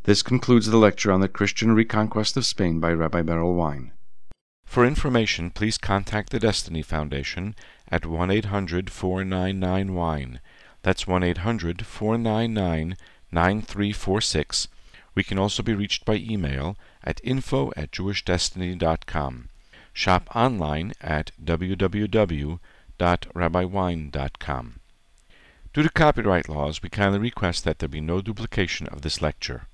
This concludes the lecture on the Christian reconquest of Spain by Rabbi Berel Wein. For information, please contact the Destiny Foundation at 1-800-499-WINE. That's 1-800-499-9346. We can also be reached by email at info@jewishdestiny.com. Shop online at www.rabbiwein.com. Due to copyright laws, we kindly request that there be no duplication of this lecture.